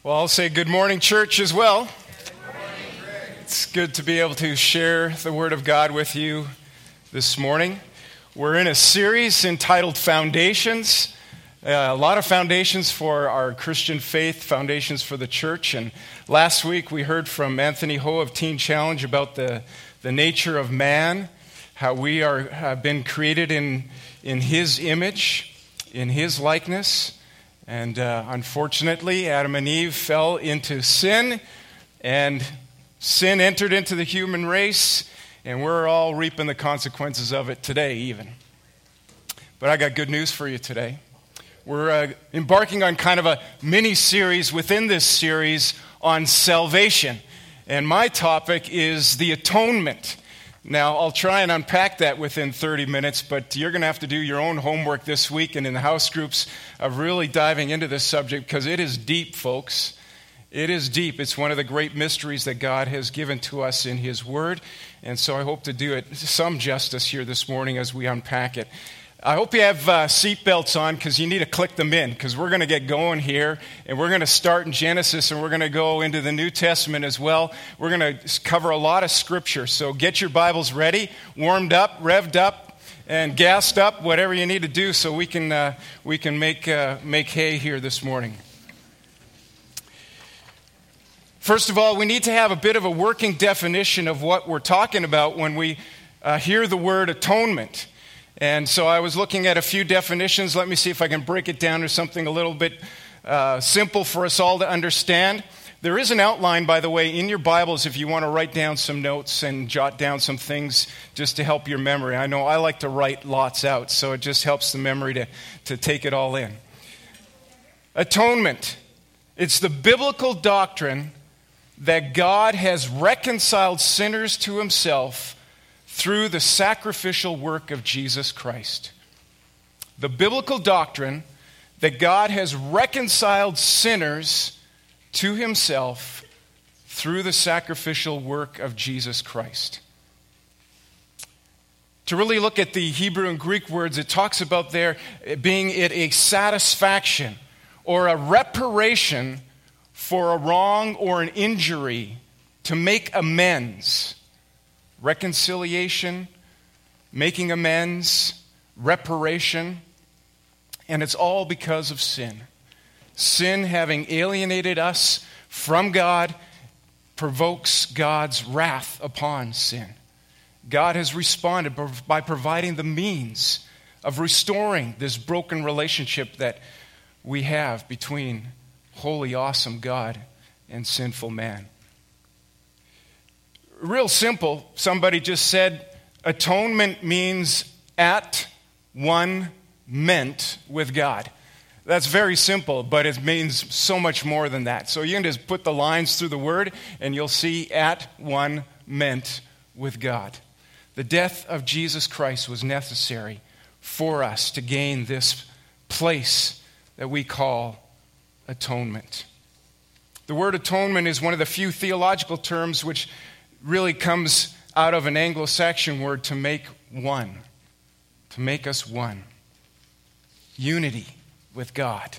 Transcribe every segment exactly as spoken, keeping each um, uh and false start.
Well, I'll say good morning, church, as well. It's good to be able to share the Word of God with you this morning. We're in a series entitled Foundations. Uh, a lot of foundations for our Christian faith, foundations for the church. And last week we heard from Anthony Ho of Teen Challenge about the, the nature of man, how we are have been created in, in his image, in his likeness. And uh, unfortunately, Adam and Eve fell into sin, and sin entered into the human race, and we're all reaping the consequences of it today even. But I got good news for you today. We're uh, embarking on kind of a mini-series within this series on salvation, and my topic is the atonement. Now, I'll try and unpack that within thirty minutes, but you're going to have to do your own homework this week and in the house groups of really diving into this subject because it is deep, folks. It is deep. It's one of the great mysteries that God has given to us in His Word, and so I hope to do it some justice here this morning as we unpack it. I hope you have uh, seatbelts on because you need to click them in because we're going to get going here, and we're going to start in Genesis, and we're going to go into the New Testament as well. We're going to cover a lot of Scripture, so get your Bibles ready, warmed up, revved up, and gassed up, whatever you need to do so we can uh, we can make uh, make hay here this morning. First of all, we need to have a bit of a working definition of what we're talking about when we uh, hear the word atonement. And so I was looking at a few definitions. Let me see if I can break it down to something a little bit uh, simple for us all to understand. There is an outline, by the way, in your Bibles if you want to write down some notes and jot down some things just to help your memory. I know I like to write lots out, so it just helps the memory to, to take it all in. Atonement. It's the biblical doctrine that God has reconciled sinners to Himself through the sacrificial work of Jesus Christ. The biblical doctrine that God has reconciled sinners to Himself through the sacrificial work of Jesus Christ. To really look at the Hebrew and Greek words, it talks about there being it a satisfaction or a reparation for a wrong or an injury, to make amends. Reconciliation, making amends, reparation, and it's all because of sin. Sin, having alienated us from God, provokes God's wrath upon sin. God has responded by providing the means of restoring this broken relationship that we have between holy, awesome God and sinful man. Real simple, somebody just said, atonement means at one meant with God. That's very simple, but it means so much more than that. So you can just put the lines through the word, and you'll see at one meant with God. The death of Jesus Christ was necessary for us to gain this place that we call atonement. The word atonement is one of the few theological terms which really comes out of an Anglo-Saxon word to make one, to make us one. Unity with God.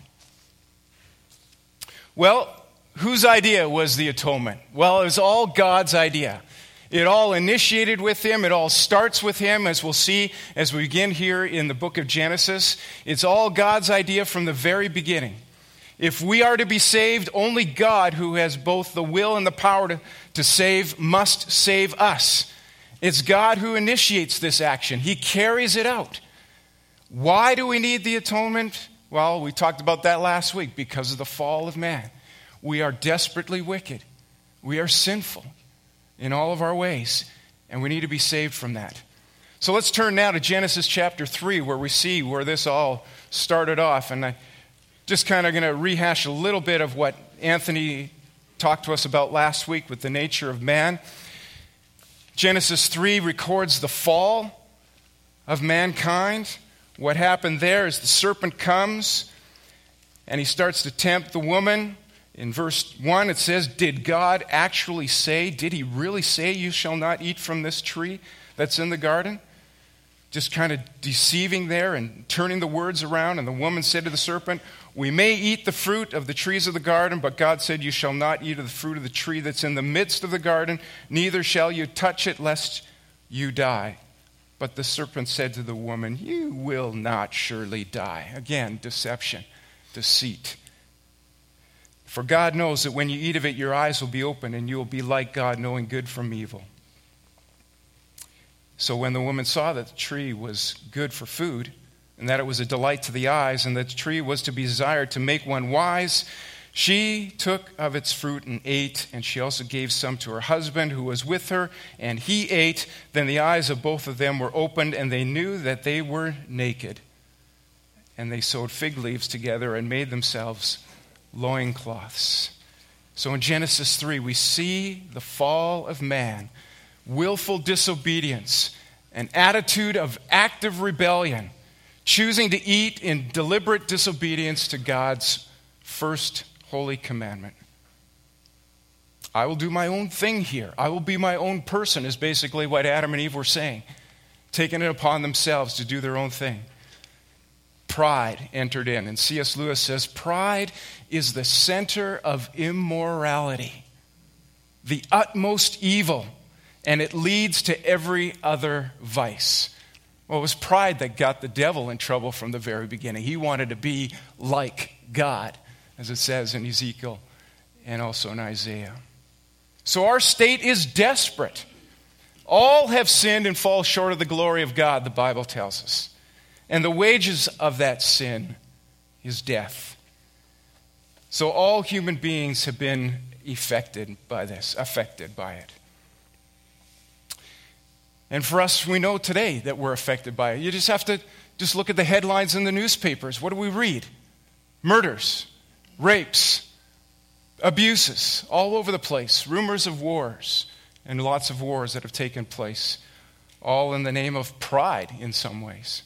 Well, whose idea was the atonement? Well, it was all God's idea. It all initiated with Him. It all starts with Him, as we'll see as we begin here in the book of Genesis. It's all God's idea from the very beginning. If we are to be saved, only God, who has both the will and the power to, to save, must save us. It's God who initiates this action. He carries it out. Why do we need the atonement? Well, we talked about that last week. Because of the fall of man. We are desperately wicked. We are sinful in all of our ways, and we need to be saved from that. So let's turn now to Genesis chapter three, where we see where this all started off. And I just kind of going to rehash a little bit of what Anthony talked to us about last week with the nature of man. Genesis three records the fall of mankind. What happened there is the serpent comes and he starts to tempt the woman. In verse one it says, did God actually say, did He really say you shall not eat from this tree that's in the garden? just kind of deceiving there and turning the words around. And the woman said to the serpent, "We may eat the fruit of the trees of the garden, but God said, 'You shall not eat of the fruit of the tree that's in the midst of the garden, neither shall you touch it, lest you die.' But the serpent said to the woman, 'You will not surely die.'" Again, deception, deceit. "For God knows that when you eat of it, your eyes will be open, and you will be like God, knowing good from evil." So when the woman saw that the tree was good for food, and that it was a delight to the eyes, and that the tree was to be desired to make one wise, she took of its fruit and ate, and she also gave some to her husband who was with her, and he ate. Then the eyes of both of them were opened, and they knew that they were naked. And they sewed fig leaves together and made themselves loincloths. So in Genesis three, we see the fall of man, willful disobedience, an attitude of active rebellion, choosing to eat in deliberate disobedience to God's first holy commandment. I will do my own thing here. I will be my own person, is basically what Adam and Eve were saying, taking it upon themselves to do their own thing. Pride entered in, and C S Lewis says, pride is the center of immorality, the utmost evil, and it leads to every other vice. Well, it was pride that got the devil in trouble from the very beginning. He wanted to be like God, as it says in Ezekiel and also in Isaiah. So our state is desperate. All have sinned and fall short of the glory of God, the Bible tells us. And the wages of that sin is death. So all human beings have been affected by this, affected by it. And for us, we know today that we're affected by it. You just have to just look at the headlines in the newspapers. What do we read? Murders, rapes, abuses all over the place, rumors of wars, and lots of wars that have taken place, all in the name of pride in some ways.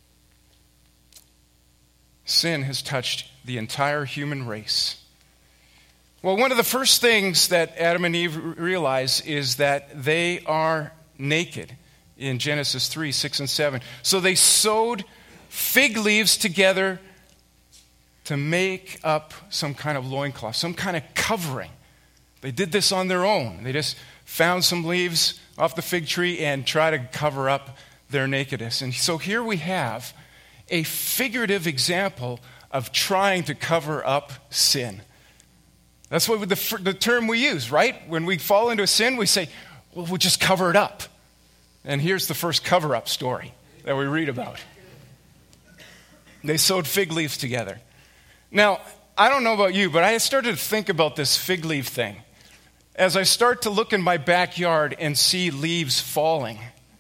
Sin has touched the entire human race. Well, one of the first things that Adam and Eve realize is that they are naked in Genesis three, six, and seven. So they sewed fig leaves together to make up some kind of loincloth, some kind of covering. They did this on their own. They just found some leaves off the fig tree and tried to cover up their nakedness. And so here we have a figurative example of trying to cover up sin. That's what the, the term we use, right? When we fall into a sin, we say, well, we'll just cover it up. And here's the first cover-up story that we read about. They sewed fig leaves together. Now, I don't know about you, but I started to think about this fig leaf thing. As I start to look in my backyard and see leaves falling,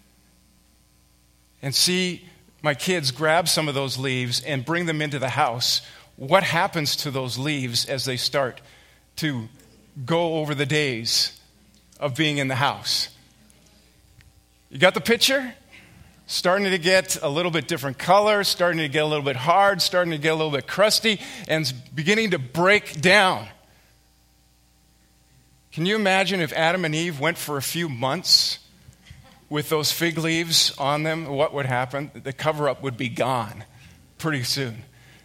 and see my kids grab some of those leaves and bring them into the house, what happens to those leaves as they start to go over the days of being in the house? You got the picture? Starting to get a little bit different color, starting to get a little bit hard, starting to get a little bit crusty, and beginning to break down. Can you imagine if Adam and Eve went for a few months with those fig leaves on them? What would happen? The cover-up would be gone pretty soon.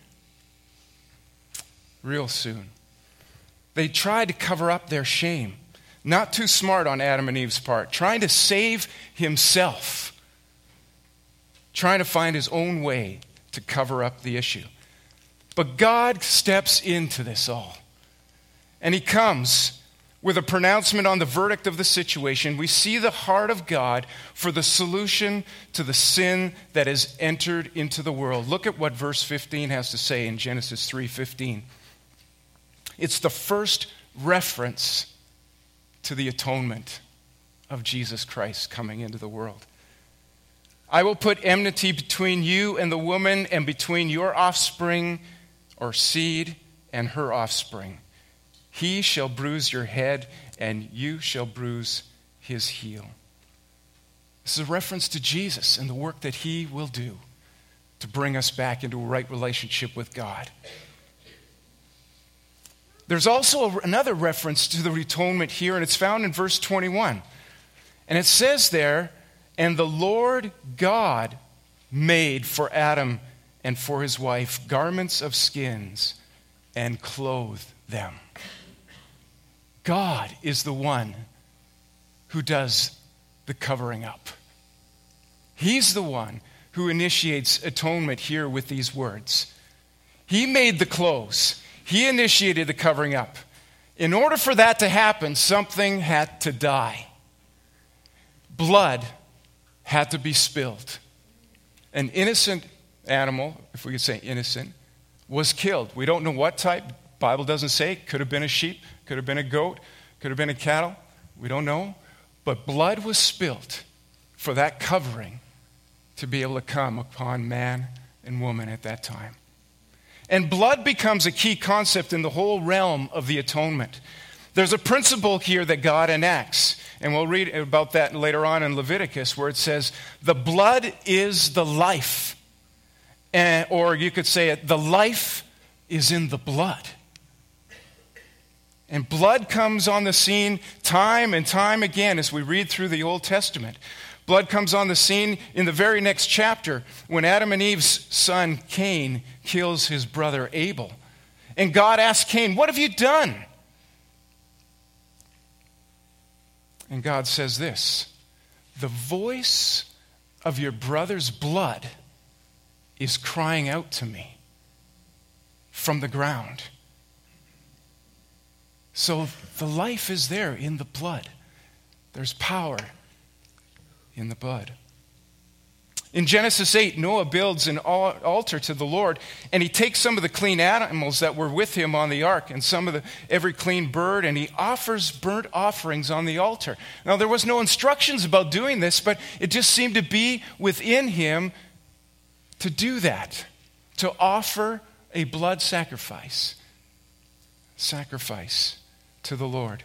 Real soon. They tried to cover up their shame. Not too smart on Adam and Eve's part. Trying to save himself. Trying to find his own way to cover up the issue. But God steps into this all. And he comes with a pronouncement on the verdict of the situation. We see the heart of God for the solution to the sin that has entered into the world. Look at what verse fifteen has to say in Genesis three fifteen. It's the first reference to the atonement of Jesus Christ coming into the world. I will put enmity between you and the woman, and between your offspring or seed and her offspring. He shall bruise your head, and you shall bruise his heel. This is a reference to Jesus and the work that he will do to bring us back into a right relationship with God. There's also another reference to the atonement here, and it's found in verse twenty-one. And it says there, and the Lord God made for Adam and for his wife garments of skins and clothed them. God is the one who does the covering up. He's the one who initiates atonement here with these words. He made the clothes. He initiated the covering up. In order for that to happen, something had to die. Blood had to be spilled. An innocent animal, if we could say innocent, was killed. We don't know what type. Bible doesn't say. Could have been a sheep, could have been a goat, could have been a cattle. We don't know. But blood was spilled for that covering to be able to come upon man and woman at that time. And blood becomes a key concept in the whole realm of the atonement. There's a principle here that God enacts, and we'll read about that later on in Leviticus, where it says, the blood is the life. And, or you could say it, the life is in the blood. And blood comes on the scene time and time again as we read through the Old Testament. Blood comes on the scene in the very next chapter when Adam and Eve's son Cain kills his brother Abel. And God asks Cain, what have you done? And God says this, the voice of your brother's blood is crying out to me from the ground. So the life is there in the blood. There's power in the blood. In Genesis eight, Noah builds an altar to the Lord, and he takes some of the clean animals that were with him on the ark and some of the every clean bird, and he offers burnt offerings on the altar. Now, there was no instructions about doing this, but it just seemed to be within him to do that, to offer a blood sacrifice, sacrifice to the Lord.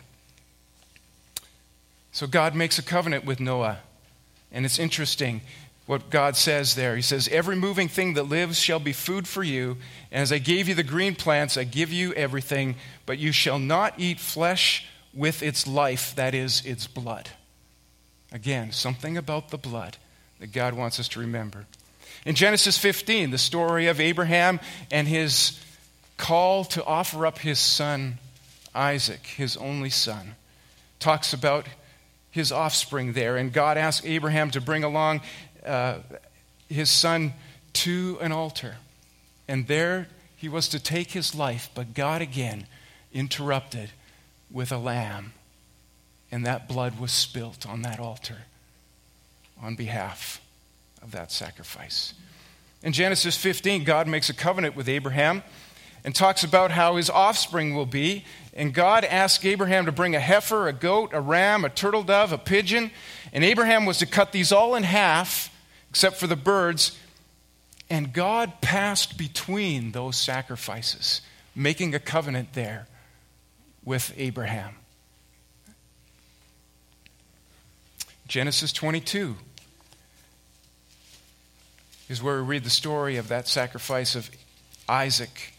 So God makes a covenant with Noah, and it's interesting what God says there. He says, every moving thing that lives shall be food for you. And as I gave you the green plants, I give you everything. But you shall not eat flesh with its life, that is, its blood. Again, something about the blood that God wants us to remember. In Genesis fifteen, the story of Abraham and his call to offer up his son, Isaac, his only son, talks about his offspring there. And God asked Abraham to bring along Uh, his son to an altar. And there he was to take his life, but God again interrupted with a lamb. And that blood was spilt on that altar on behalf of that sacrifice. In Genesis fifteen, God makes a covenant with Abraham and talks about how his offspring will be. And God asked Abraham to bring a heifer, a goat, a ram, a turtle dove, a pigeon. And Abraham was to cut these all in half, except for the birds. And God passed between those sacrifices, making a covenant there with Abraham. Genesis twenty-two is where we read the story of that sacrifice of Isaac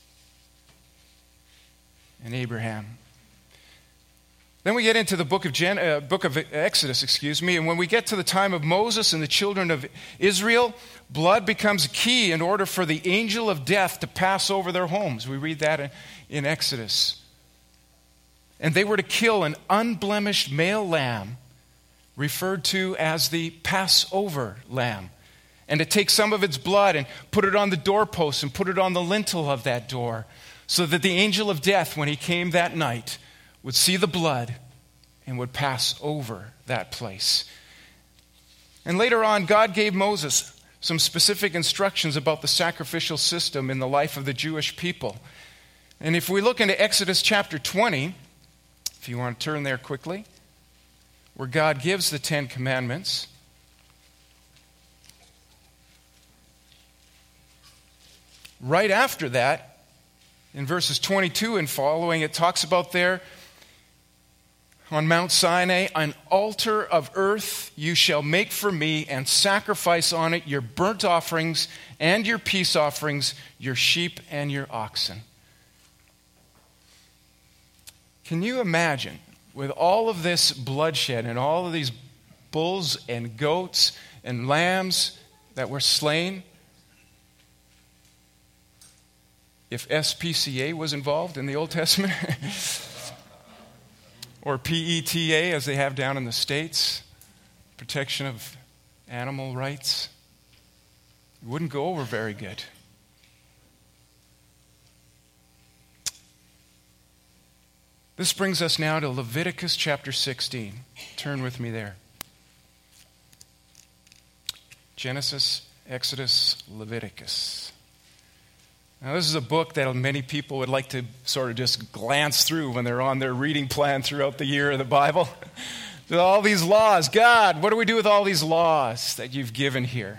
and Abraham. Then we get into the book of Gen, uh, book of Exodus, excuse me, and when we get to the time of Moses and the children of Israel, blood becomes key in order for the angel of death to pass over their homes. We read that in, in Exodus. And they were to kill an unblemished male lamb, referred to as the Passover lamb, and to take some of its blood and put it on the doorpost and put it on the lintel of that door, so that the angel of death, when he came that night, would see the blood and would pass over that place. And later on, God gave Moses some specific instructions about the sacrificial system in the life of the Jewish people. And if we look into Exodus chapter twenty, if you want to turn there quickly, where God gives the Ten Commandments, right after that, in verses twenty-two and following, it talks about there, on Mount Sinai, an altar of earth you shall make for me and sacrifice on it your burnt offerings and your peace offerings, your sheep and your oxen. Can you imagine, with all of this bloodshed and all of these bulls and goats and lambs that were slain if S P C A was involved in the Old Testament? Or P E T A, as they have down in the States, protection of animal rights? It wouldn't go over very good. This brings us now to Leviticus chapter sixteen. Turn with me there. Genesis, Exodus, Leviticus. Now, this is a book that many people would like to sort of just glance through when they're on their reading plan throughout the year of the Bible. All these laws. God, what do we do with all these laws that you've given here?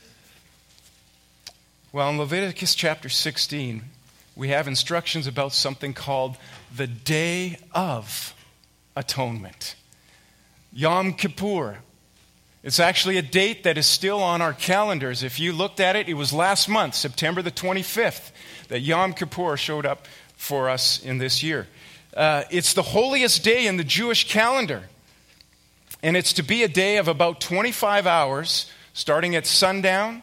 Well, in Leviticus chapter sixteen, we have instructions about something called the Day of Atonement. Yom Kippur. It's actually a date that is still on our calendars. If you looked at it, it was last month, September the twenty-fifth, that Yom Kippur showed up for us in this year. Uh, it's the holiest day in the Jewish calendar. And it's to be a day of about twenty-five hours, starting at sundown,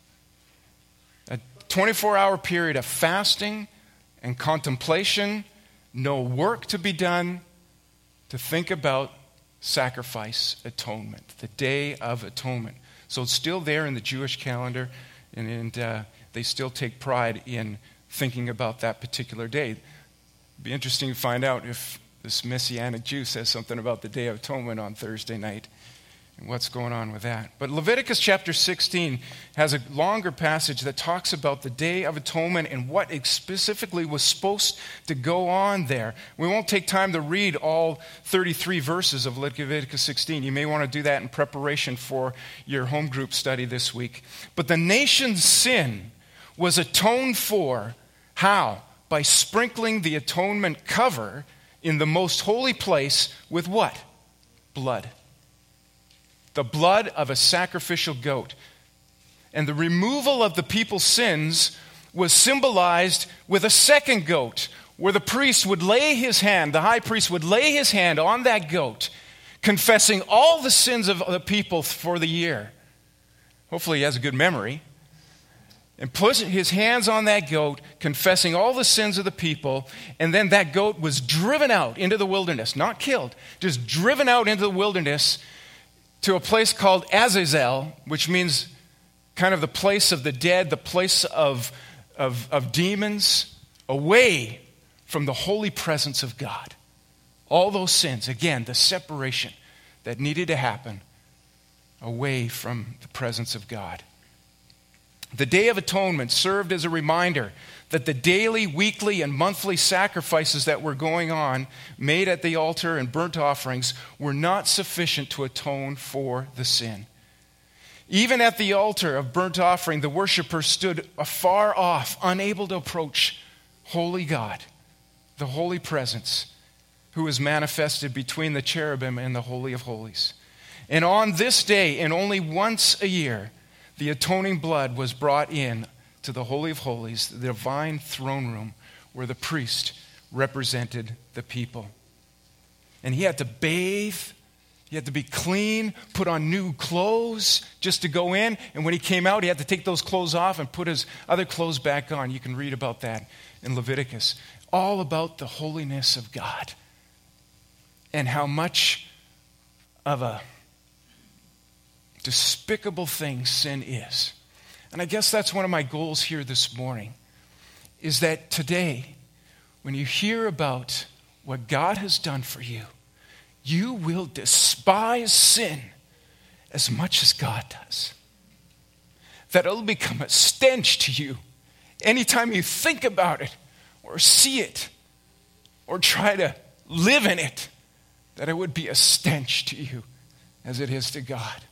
a twenty-four hour period of fasting and contemplation, no work to be done, to think about sacrifice, atonement, the Day of Atonement. So it's still there in the Jewish calendar, and, and uh, they still take pride in thinking about that particular day. It'd be interesting to find out if this Messianic Jew says something about the Day of Atonement on Thursday night and what's going on with that. But Leviticus chapter sixteen has a longer passage that talks about the Day of Atonement and what specifically was supposed to go on there. We won't take time to read all thirty-three verses of Leviticus sixteen. You may want to do that in preparation for your home group study this week. But the nation's sin was atoned for. How? By sprinkling the atonement cover in the most holy place with what? Blood. The blood of a sacrificial goat. And the removal of the people's sins was symbolized with a second goat, where the priest would lay his hand, the high priest would lay his hand on that goat, confessing all the sins of the people for the year. Hopefully he has a good memory. And put his hands on that goat, confessing all the sins of the people, and then that goat was driven out into the wilderness, not killed, just driven out into the wilderness to a place called Azazel, which means kind of the place of the dead, the place of, of, of demons, away from the holy presence of God. All those sins, again, the separation that needed to happen away from the presence of God. The Day of Atonement served as a reminder that the daily, weekly, and monthly sacrifices that were going on, made at the altar and burnt offerings, were not sufficient to atone for the sin. Even at the altar of burnt offering, the worshiper stood afar off, unable to approach holy God, the holy presence, who is manifested between the cherubim and the Holy of Holies. And on this day, and only once a year, the atoning blood was brought in to the Holy of Holies, the divine throne room, where the priest represented the people. And he had to bathe, he had to be clean, put on new clothes just to go in. And when he came out, he had to take those clothes off and put his other clothes back on. You can read about that in Leviticus. All about the holiness of God and how much of a despicable thing sin is. And I guess that's one of my goals here this morning, is that today, when you hear about what God has done for you, you will despise sin as much as God does. That it'll become a stench to you anytime you think about it or see it or try to live in it, that it would be a stench to you as it is to God.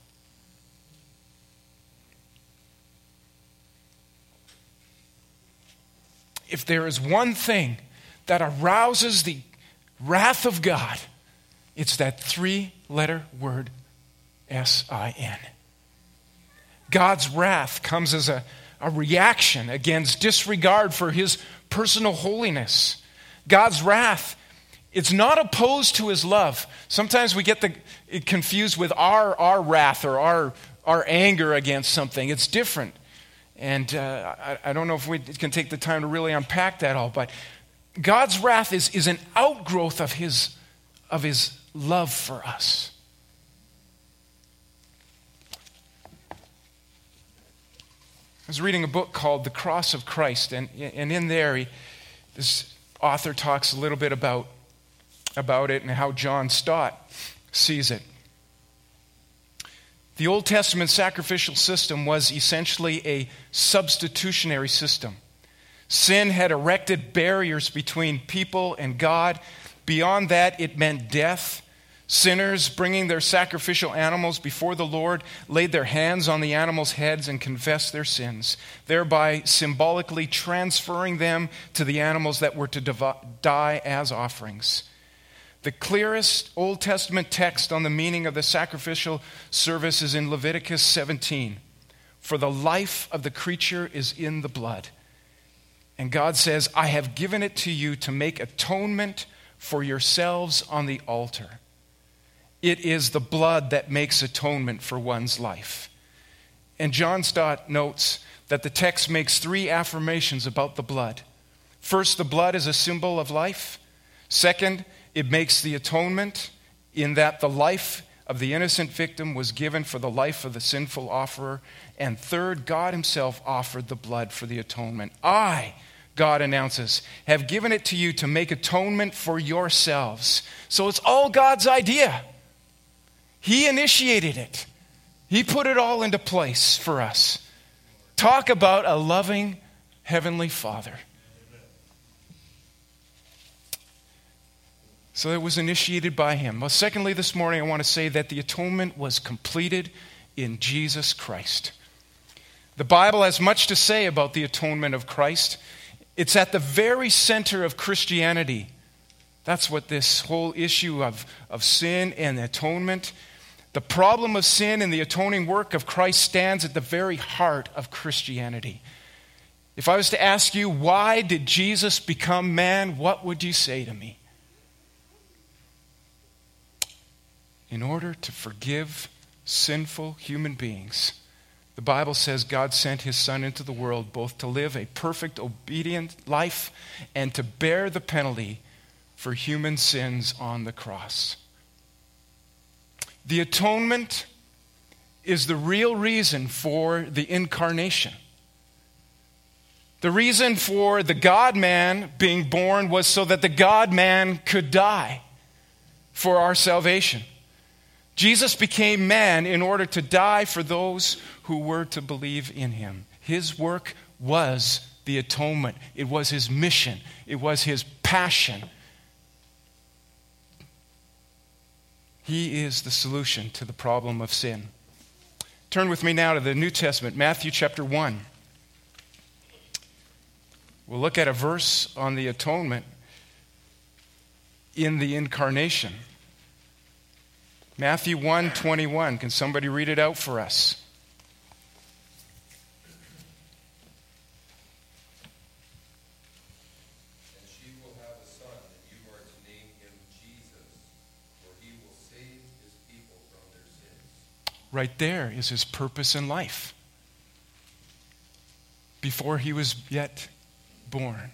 If there is one thing that arouses the wrath of God, it's that three-letter word, S I N. God's wrath comes as a, a reaction against disregard for his personal holiness. God's wrath, it's not opposed to his love. Sometimes we get the, it confused with our, our wrath or our, our anger against something. It's different. And uh, I, I don't know if we can take the time to really unpack that all, but God's wrath is, is an outgrowth of his, of his love for us. I was reading a book called The Cross of Christ, and, and in there, he, this author talks a little bit about, about it and how John Stott sees it. The Old Testament sacrificial system was essentially a substitutionary system. Sin had erected barriers between people and God. Beyond that, it meant death. Sinners, bringing their sacrificial animals before the Lord, laid their hands on the animals' heads and confessed their sins, thereby symbolically transferring them to the animals that were to dev- die as offerings. The clearest Old Testament text on the meaning of the sacrificial service is in Leviticus seventeen. For the life of the creature is in the blood. And God says, I have given it to you to make atonement for yourselves on the altar. It is the blood that makes atonement for one's life. And John Stott notes that the text makes three affirmations about the blood. First, the blood is a symbol of life. Second, it makes the atonement in that the life of the innocent victim was given for the life of the sinful offerer. And third, God himself offered the blood for the atonement. I, God announces, have given it to you to make atonement for yourselves. So it's all God's idea. He initiated it. He put it all into place for us. Talk about a loving Heavenly Father. So it was initiated by him. Well, secondly, this morning I want to say that the atonement was completed in Jesus Christ. The Bible has much to say about the atonement of Christ. It's at the very center of Christianity. That's what this whole issue of, of sin and atonement, the problem of sin and the atoning work of Christ stands at the very heart of Christianity. If I was to ask you, why did Jesus become man, what would you say to me? In order to forgive sinful human beings. The Bible says God sent his Son into the world both to live a perfect, obedient life and to bear the penalty for human sins on the cross. The atonement is the real reason for the incarnation. The reason for the God-man being born was so that the God-man could die for our salvation. Jesus became man in order to die for those who were to believe in him. His work was the atonement. It was his mission. It was his passion. He is the solution to the problem of sin. Turn with me now to the New Testament, Matthew chapter one. We'll look at a verse on the atonement in the incarnation. Matthew one twenty-one. Can somebody read it out for us? And she will have a son, and you are to name him Jesus, for he will save his people from their sins. Right there is his purpose in life. Before he was yet born,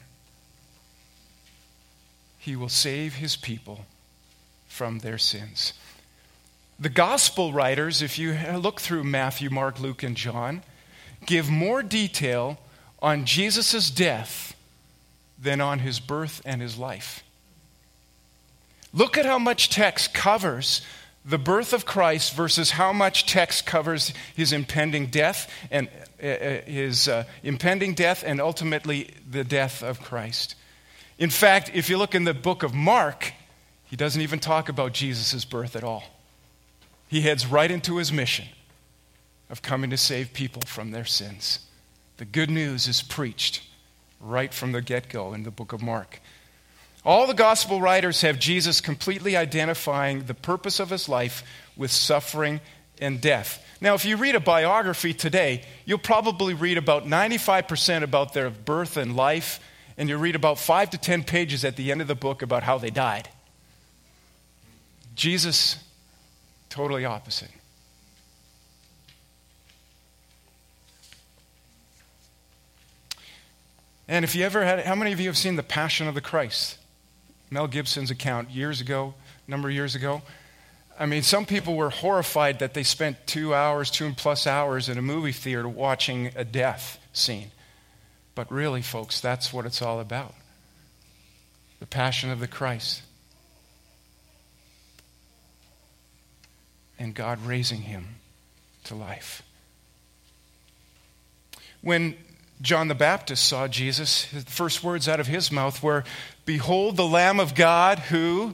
he will save his people from their sins. The gospel writers, if you look through Matthew, Mark, Luke, and John, give more detail on Jesus' death than on his birth and his life. Look at how much text covers the birth of Christ versus how much text covers his impending death and uh, his uh, impending death and ultimately the death of Christ. In fact, if you look in the book of Mark, he doesn't even talk about Jesus' birth at all. He heads right into his mission of coming to save people from their sins. The good news is preached right from the get-go in the book of Mark. All the gospel writers have Jesus completely identifying the purpose of his life with suffering and death. Now, if you read a biography today, you'll probably read about ninety-five percent about their birth and life, and you'll read about five to ten pages at the end of the book about how they died. Jesus, totally opposite. And if you ever had, how many of you have seen The Passion of the Christ? Mel Gibson's account years ago, a number of years ago. I mean, some people were horrified that they spent two hours, two and plus hours in a movie theater watching a death scene. But really, folks, that's what it's all about. The Passion of the Christ. And God raising him to life. When John the Baptist saw Jesus, the first words out of his mouth were, "Behold the Lamb of God who..."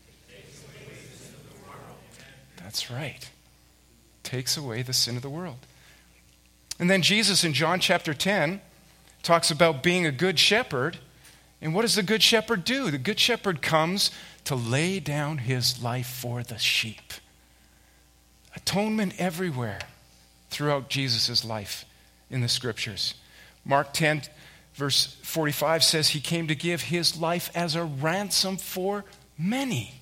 That's right. Takes away the sin of the world. And then Jesus in John chapter ten talks about being a good shepherd. And what does the good shepherd do? The good shepherd comes to lay down his life for the sheep. Atonement everywhere throughout Jesus' life in the scriptures. Mark ten, verse forty-five says he came to give his life as a ransom for many.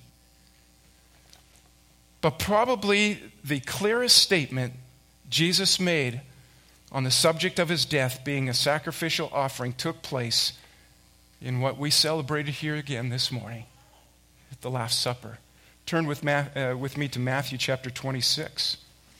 But probably the clearest statement Jesus made on the subject of his death being a sacrificial offering took place in what we celebrated here again this morning at the Last Supper. Turn with, Ma- uh, with me to Matthew chapter twenty-six.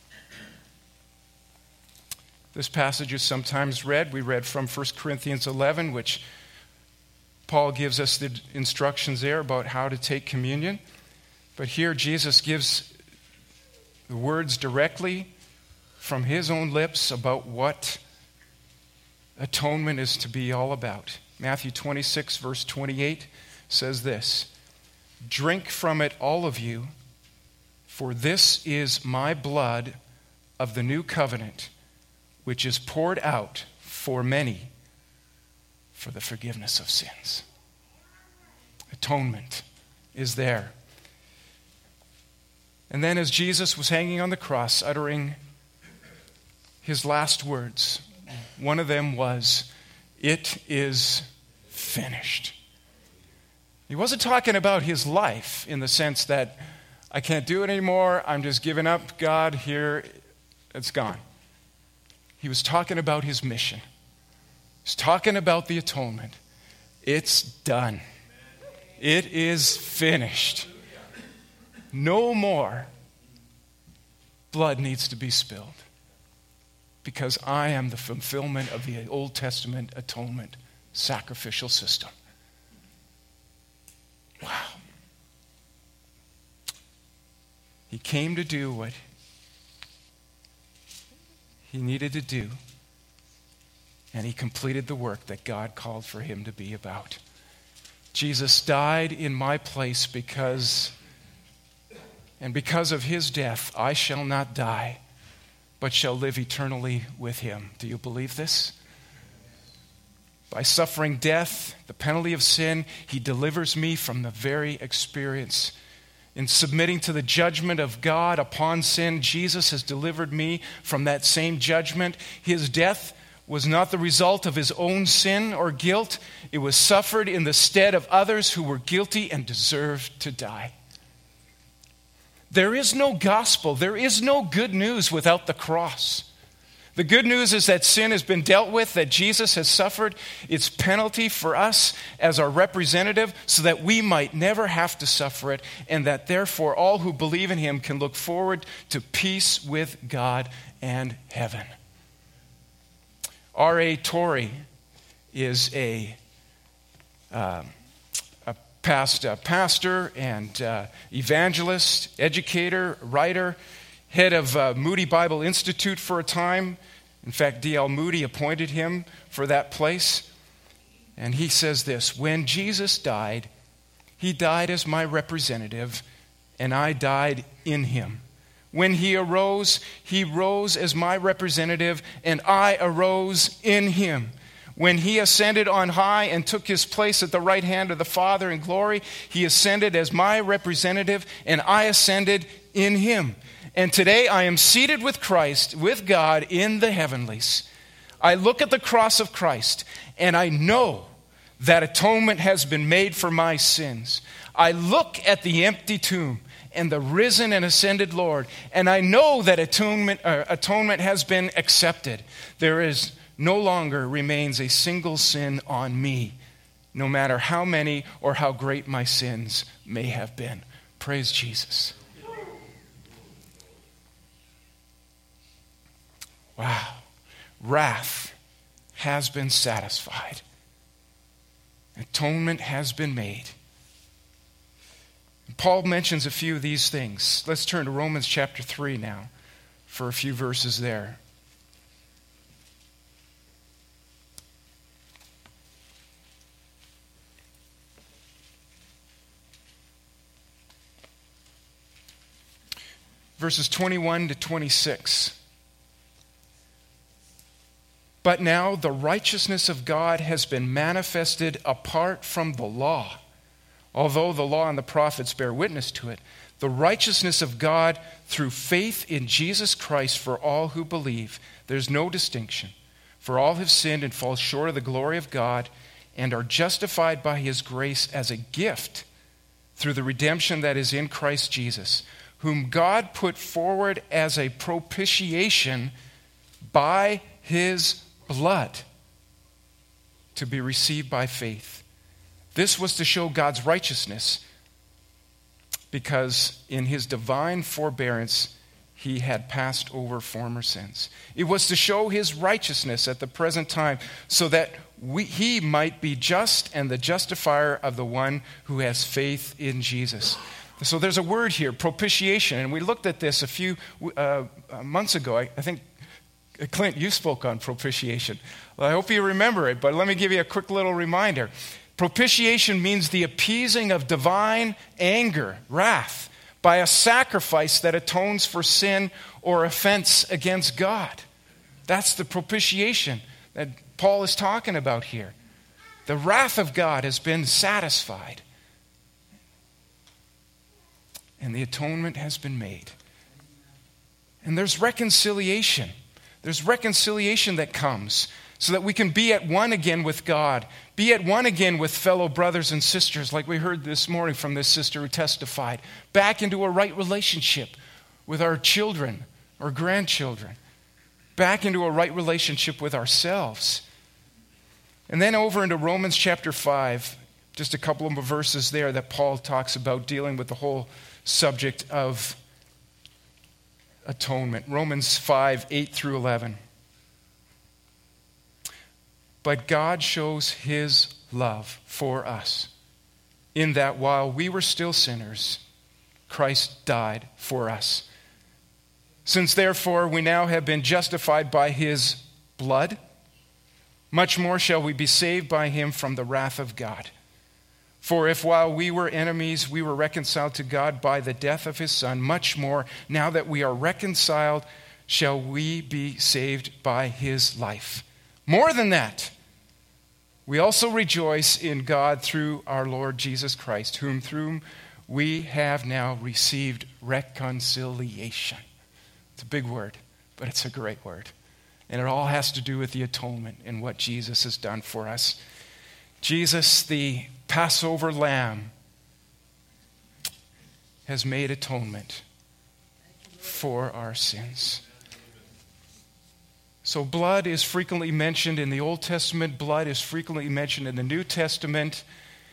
This passage is sometimes read. We read from First Corinthians eleven, which Paul gives us the instructions there about how to take communion. But here Jesus gives the words directly from his own lips about what atonement is to be all about. Matthew twenty-six, verse twenty-eight says this, "Drink from it, all of you, for this is my blood of the new covenant, which is poured out for many for the forgiveness of sins." Atonement is there. And then as Jesus was hanging on the cross, uttering his last words, one of them was, "It is finished." He wasn't talking about his life in the sense that, I can't do it anymore, I'm just giving up, God, here, it's gone. He was talking about his mission. He was talking about the atonement. It's done. It is finished. No more blood needs to be spilled because I am the fulfillment of the Old Testament atonement sacrificial system. Wow. He came to do what he needed to do, and he completed the work that God called for him to be about. Jesus died in my place because, and because of his death, I shall not die, but shall live eternally with him. Do you believe this? By suffering death, the penalty of sin, he delivers me from the very experience. In submitting to the judgment of God upon sin, Jesus has delivered me from that same judgment. His death was not the result of his own sin or guilt. It was suffered in the stead of others who were guilty and deserved to die. There is no gospel, there is no good news without the cross. The good news is that sin has been dealt with, that Jesus has suffered its penalty for us as our representative so that we might never have to suffer it, and that therefore all who believe in him can look forward to peace with God and heaven. R A Torrey is a, uh, a past uh, pastor and uh, evangelist, educator, writer, head of uh, Moody Bible Institute for a time. In fact, D L Moody appointed him for that place. And he says this, "When Jesus died, he died as my representative, and I died in him. When he arose, he rose as my representative, and I arose in him. When he ascended on high and took his place at the right hand of the Father in glory, he ascended as my representative, and I ascended in him. And today I am seated with Christ, with God in the heavenlies. I look at the cross of Christ, and I know that atonement has been made for my sins. I look at the empty tomb and the risen and ascended Lord, and I know that atonement, uh, atonement has been accepted. There is no longer remains a single sin on me, no matter how many or how great my sins may have been. Praise Jesus. Wow. Wrath has been satisfied. Atonement has been made. Paul mentions a few of these things. Let's turn to Romans chapter three now for a few verses there. Verses twenty-one to twenty-six. But now the righteousness of God has been manifested apart from the law. Although the law and the prophets bear witness to it, the righteousness of God through faith in Jesus Christ for all who believe. There's no distinction. For all have sinned and fall short of the glory of God and are justified by his grace as a gift through the redemption that is in Christ Jesus, whom God put forward as a propitiation by his blood to be received by faith. This was to show God's righteousness, because in his divine forbearance he had passed over former sins. It was to show his righteousness at the present time, so that we, he might be just and the justifier of the one who has faith in Jesus. So there's a word here, propitiation, and we looked at this a few uh, months ago. I, I think, Clint, you spoke on propitiation. Well, I hope you remember it, but let me give you a quick little reminder. Propitiation means the appeasing of divine anger, wrath, by a sacrifice that atones for sin or offense against God. That's the propitiation that Paul is talking about here. The wrath of God has been satisfied, and the atonement has been made. And there's reconciliation. There's reconciliation that comes so that we can be at one again with God, be at one again with fellow brothers and sisters, like we heard this morning from this sister who testified, back into a right relationship with our children or grandchildren, back into a right relationship with ourselves. And then over into Romans chapter five, just a couple of verses there that Paul talks about dealing with the whole subject of atonement. Romans five, eight through eleven. But God shows his love for us, in that while we were still sinners, Christ died for us. Since therefore we now have been justified by his blood, much more shall we be saved by him from the wrath of God. For if while we were enemies, we were reconciled to God by the death of his Son, much more, now that we are reconciled, shall we be saved by his life. More than that, we also rejoice in God through our Lord Jesus Christ, whom through we have now received reconciliation. It's a big word, but it's a great word. And it all has to do with the atonement and what Jesus has done for us. Jesus, the Passover lamb, has made atonement for our sins. So blood is frequently mentioned in the Old Testament. Blood is frequently mentioned in the New Testament.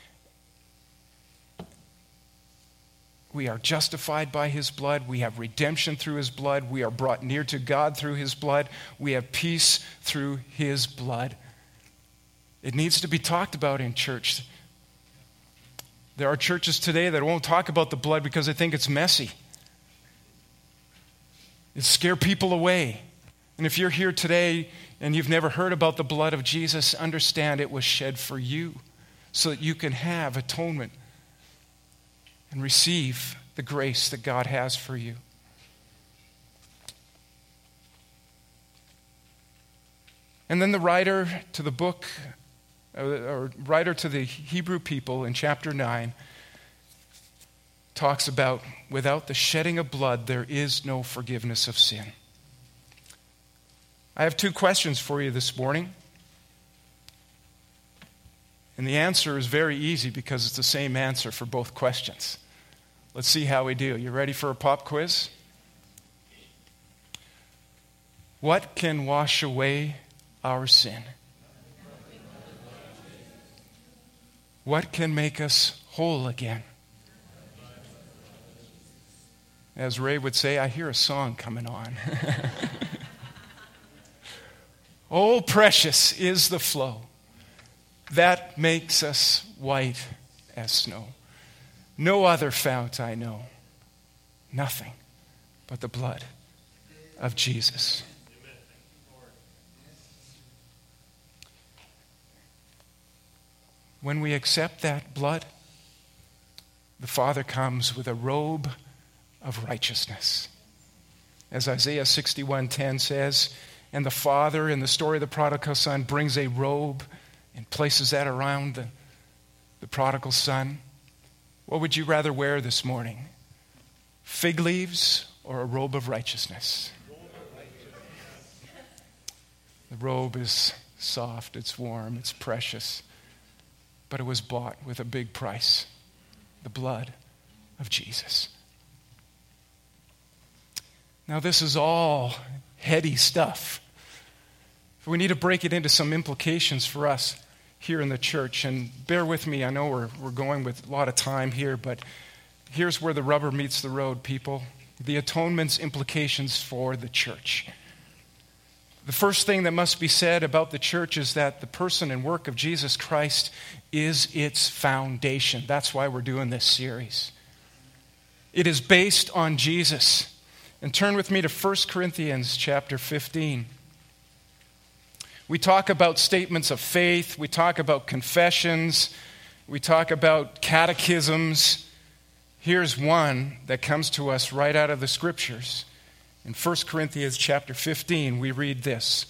We are justified by his blood. We have redemption through his blood. We are brought near to God through his blood. We have peace through his blood. It needs to be talked about in church. There are churches today that won't talk about the blood because they think it's messy. It scares people away. And if you're here today and you've never heard about the blood of Jesus, understand it was shed for you so that you can have atonement and receive the grace that God has for you. And then the writer to the book, or writer to the Hebrew people in chapter nine, talks about without the shedding of blood, there is no forgiveness of sin. I have two questions for you this morning. And the answer is very easy because it's the same answer for both questions. Let's see how we do. You ready for a pop quiz? What can wash away our sin. What can make us whole again? As Ray would say, I hear a song coming on. Oh, precious is the flow that makes us white as snow. No other fount I know, nothing but the blood of Jesus. When we accept that blood, the Father comes with a robe of righteousness. As Isaiah sixty-one ten says, and the Father in the story of the prodigal son brings a robe and places that around the, the prodigal son. What would you rather wear this morning? Fig leaves or a robe of righteousness? The robe is soft, it's warm, it's precious, but it was bought with a big price, the blood of Jesus. Now, this is all heady stuff. We need to break it into some implications for us here in the church. And bear with me, I know we're, we're going with a lot of time here, but here's where the rubber meets the road, people. The atonement's implications for the church. The first thing that must be said about the church is that the person and work of Jesus Christ is its foundation. That's why we're doing this series. It is based on Jesus. And turn with me to First Corinthians chapter fifteen. We talk about statements of faith. We talk about confessions. We talk about catechisms. Here's one that comes to us right out of the Scriptures. In First Corinthians chapter fifteen, we read this.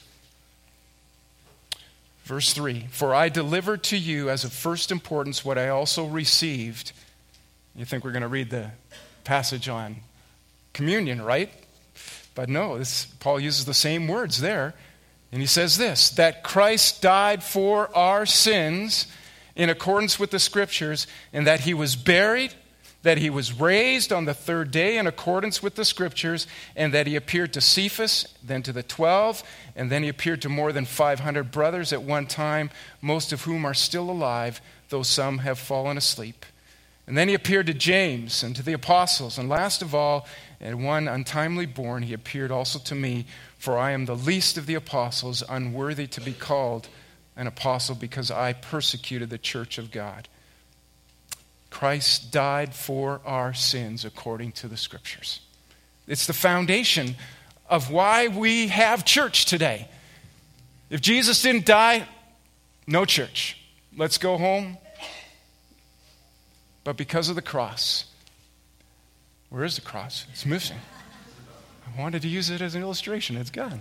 Verse three, for I delivered to you as of first importance what I also received. You think we're going to read the passage on communion, right? But no, this, Paul uses the same words there. And he says this, that Christ died for our sins in accordance with the Scriptures, and that he was buried, that he was raised on the third day in accordance with the Scriptures, and that he appeared to Cephas, then to the twelve, and then he appeared to more than five hundred brothers at one time, most of whom are still alive, though some have fallen asleep. And then he appeared to James and to the apostles, and last of all, and one untimely born, he appeared also to me, for I am the least of the apostles, unworthy to be called an apostle, because I persecuted the church of God. Christ died for our sins according to the Scriptures. It's the foundation of why we have church today. If Jesus didn't die, no church. Let's go home. But because of the cross, where is the cross? It's missing. I wanted to use it as an illustration. It's gone.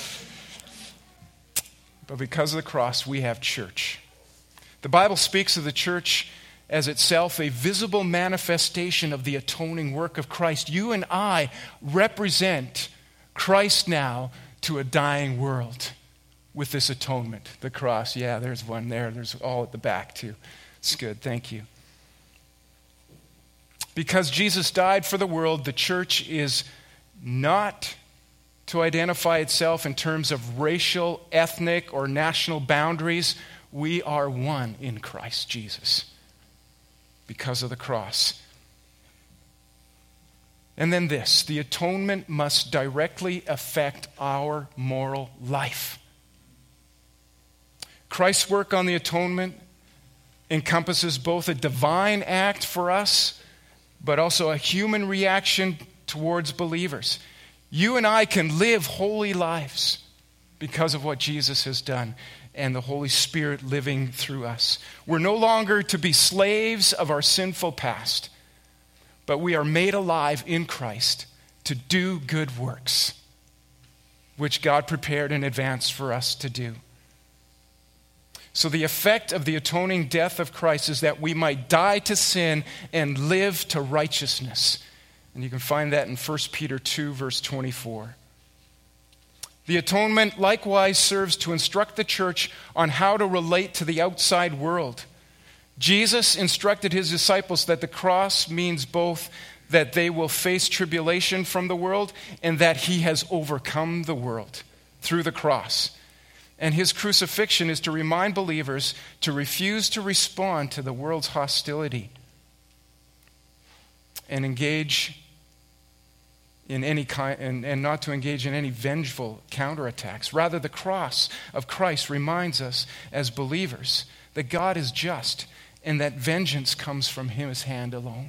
But because of the cross, we have church. The Bible speaks of the church as itself a visible manifestation of the atoning work of Christ. You and I represent Christ now to a dying world with this atonement. The cross, yeah, there's one there. There's all at the back too. It's good, thank you. Because Jesus died for the world, the church is not to identify itself in terms of racial, ethnic, or national boundaries. We are one in Christ Jesus because of the cross. And then this, the atonement must directly affect our moral life. Christ's work on the atonement encompasses both a divine act for us, but also a human reaction towards believers. You and I can live holy lives because of what Jesus has done and the Holy Spirit living through us. We're no longer to be slaves of our sinful past, but we are made alive in Christ to do good works, which God prepared in advance for us to do. So the effect of the atoning death of Christ is that we might die to sin and live to righteousness. And you can find that in First Peter two, verse twenty-four. The atonement likewise serves to instruct the church on how to relate to the outside world. Jesus instructed his disciples that the cross means both that they will face tribulation from the world and that he has overcome the world through the cross. And his crucifixion is to remind believers to refuse to respond to the world's hostility and engage in any kind, and, and not to engage in any vengeful counterattacks. Rather, the cross of Christ reminds us as believers that God is just and that vengeance comes from his hand alone.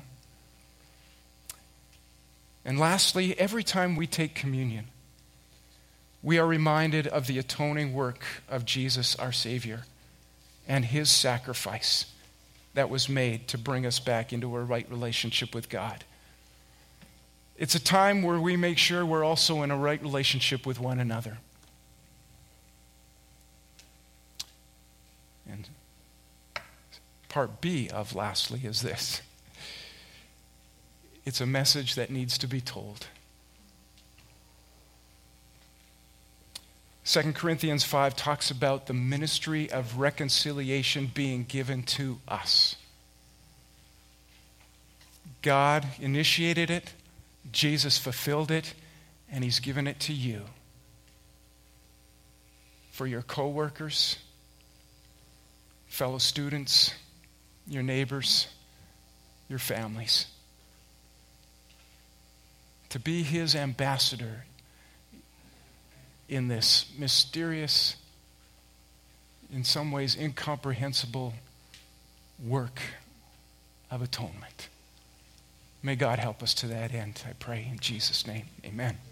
And lastly, every time we take communion, we are reminded of the atoning work of Jesus, our Savior, and his sacrifice that was made to bring us back into a right relationship with God. It's a time where we make sure we're also in a right relationship with one another. And part B of lastly is this. It's a message that needs to be told. Second Corinthians five talks about the ministry of reconciliation being given to us. God initiated it, Jesus fulfilled it, and he's given it to you. For your co-workers, fellow students, your neighbors, your families. To be his ambassador in this mysterious, in some ways incomprehensible work of atonement. May God help us to that end, I pray in Jesus' name. Amen.